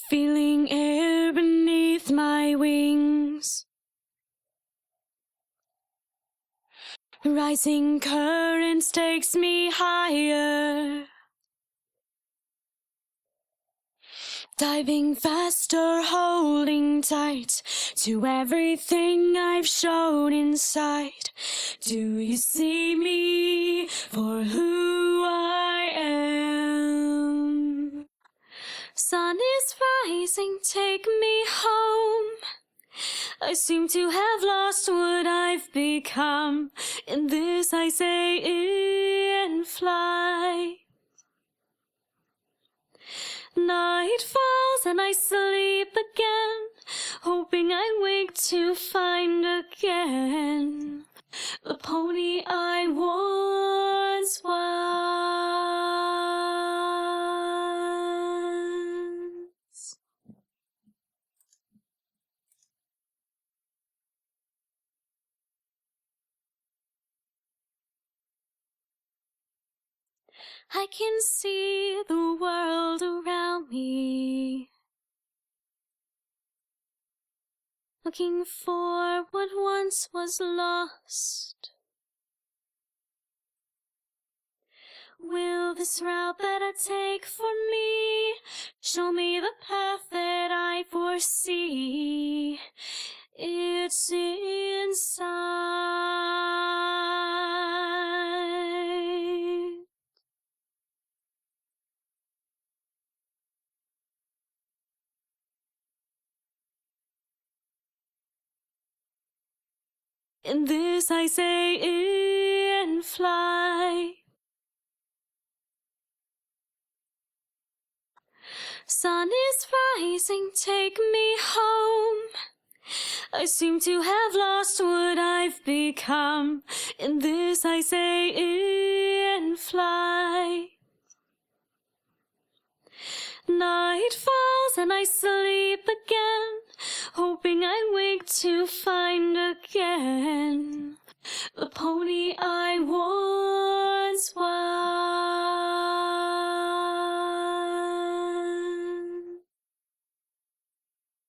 feeling air beneath my wings. Rising currents takes me higher, diving faster, holding tight to everything I've shown inside. Do you see me for who I am? Sun is rising, take me home. I seem to have lost what I've become. In this I say in flight. Night falls and I sleep again, hoping I wake to find again the pony I once was. I can see the world around me, looking for what once was lost. Will this route that I take for me show me the path that I foresee? It's inside. In this I say in flight. Sun is rising, take me home. I seem to have lost what I've become. In this I say in flight. Night falls and I sleep again, hoping I wake to find again the pony